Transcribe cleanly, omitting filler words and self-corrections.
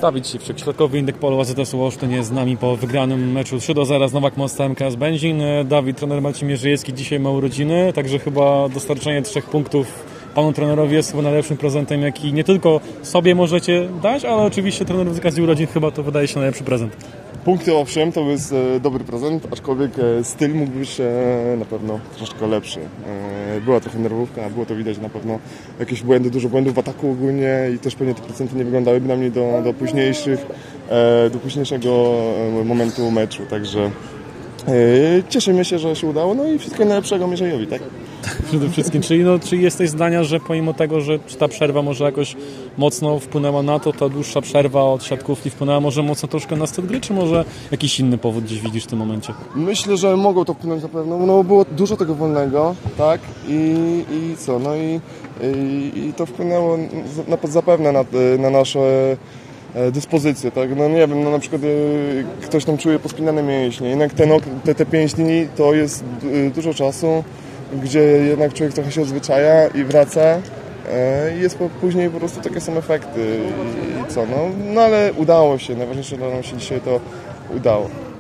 Dawid Siwczyk, środkowy indyk polu AZS-u Olsztyn jest z nami po wygranym meczu 3-0 z Nowak Mostem MKS Będzin. Dawid, trener Marcin Mierzejewski dzisiaj ma urodziny, także chyba dostarczenie 3 punktów panu trenerowi jest chyba najlepszym prezentem, jaki nie tylko sobie możecie dać, ale oczywiście trenerowi z okazji urodzin chyba to wydaje się najlepszy prezent. Punkty owszem, to jest dobry prezent, aczkolwiek styl mógł być na pewno troszeczkę lepszy. Była trochę nerwówka, było to widać na pewno jakieś błędy, dużo błędów w ataku ogólnie i też pewnie te procenty nie wyglądały bynajmniej do późniejszego momentu meczu, także cieszymy się, że się udało, no i wszystkiego najlepszego Mierzejowi, tak? Przede wszystkim, czyli jesteś zdania, że pomimo tego, że ta przerwa może jakoś mocno wpłynęła na to, ta dłuższa przerwa od siatkówki wpłynęła może mocno troszkę na styl gry, czy może jakiś inny powód gdzieś widzisz w tym momencie? Myślę, że mogą to wpłynąć na pewno, no było dużo tego wolnego, tak? I co, no i to wpłynęło zapewne na nasze dyspozycje, tak? No nie wiem, no na przykład ktoś tam czuje pospinane mięśnie, jednak te 5 dni to jest dużo czasu, gdzie jednak człowiek trochę się odzwyczaja i wraca i jest później po prostu takie same efekty i co, no ale udało się, najważniejsze, że nam się dzisiaj to udało.